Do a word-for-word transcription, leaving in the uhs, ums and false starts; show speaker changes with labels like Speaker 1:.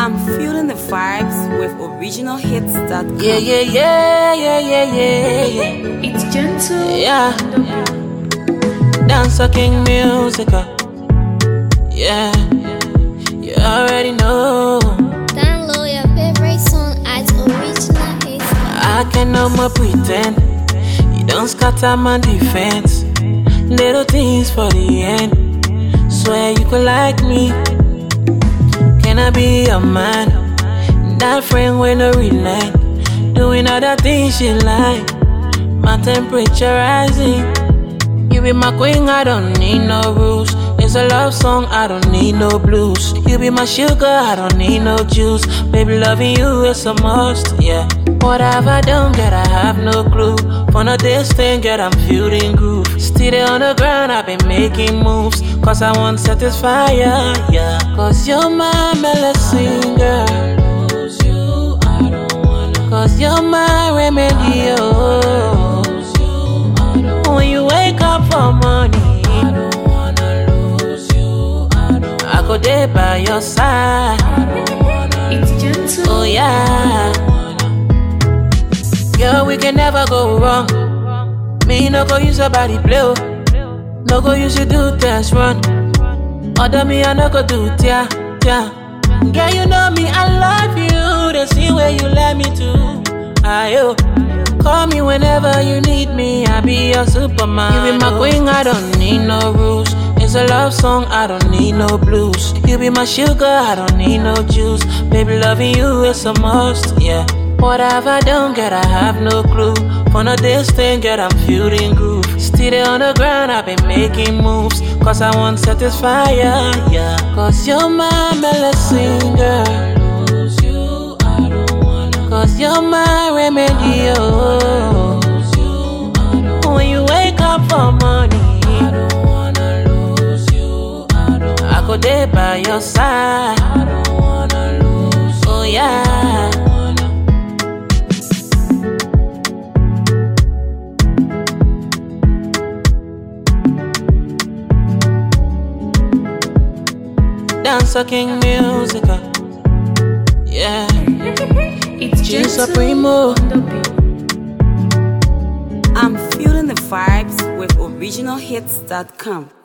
Speaker 1: I'm feeling the vibes with original hits dot com.
Speaker 2: Yeah, yeah, yeah, yeah, yeah, yeah, yeah.
Speaker 3: It's gentle.
Speaker 2: Yeah. Dancer King music. Yeah. You already know.
Speaker 4: Download your favorite song at original hits.
Speaker 2: I can no more pretend. You don't scatter my defense. Little things for the end. Swear you could like me. Can I be your man? That friend with no relent. Doing other things she like. My temperature rising. You be my queen, I don't need no rules. It's a love song, I don't need no blues. You be my sugar, I don't need no juice. Baby, loving you is a must, yeah. What have I done, girl, I have no clue. For no this thing, girl, I'm feeling groove. Still there on the ground, I've been making moves. Cause I want satisfy ya, yeah. Cause you're my medicine, girl. Lose you, I don't wanna. Cause you're my remedy, oh. Lose you, I don't. When you wake up for morning, I don't wanna lose you, I don't. I go there by your side. I don't wanna.
Speaker 3: It's gentle.
Speaker 2: Oh yeah. Girl, we can never go wrong. Me no go use your body play, oh. No go use you do test run. Other me I no go do tia, tia. Girl, you know me, I love you. The same way you let me to. Ayo, call me whenever you need me. I be your superman. You be my queen, I don't need no rules. It's a love song, I don't need no blues. You be my sugar, I don't need no juice. Baby, loving you is a must, yeah. What have I done, girl, I have no clue. For no this thing, girl, I'm feeling groove. Still there on the ground, I've been making moves. Cause I want satisfy ya, yeah. Cause you're my medicine, girl. Lose you, I don't wanna. Cause you're my remedy, oh. Lose you, I don't. When you wake up for morning, I don't wanna lose you, I don't. I go there by your side. I don't wanna lose you, oh yeah. Dancer King music, yeah.
Speaker 3: It's
Speaker 2: G
Speaker 3: gentle.
Speaker 2: Supremo.
Speaker 1: I'm feeling the vibes with original hits dot com.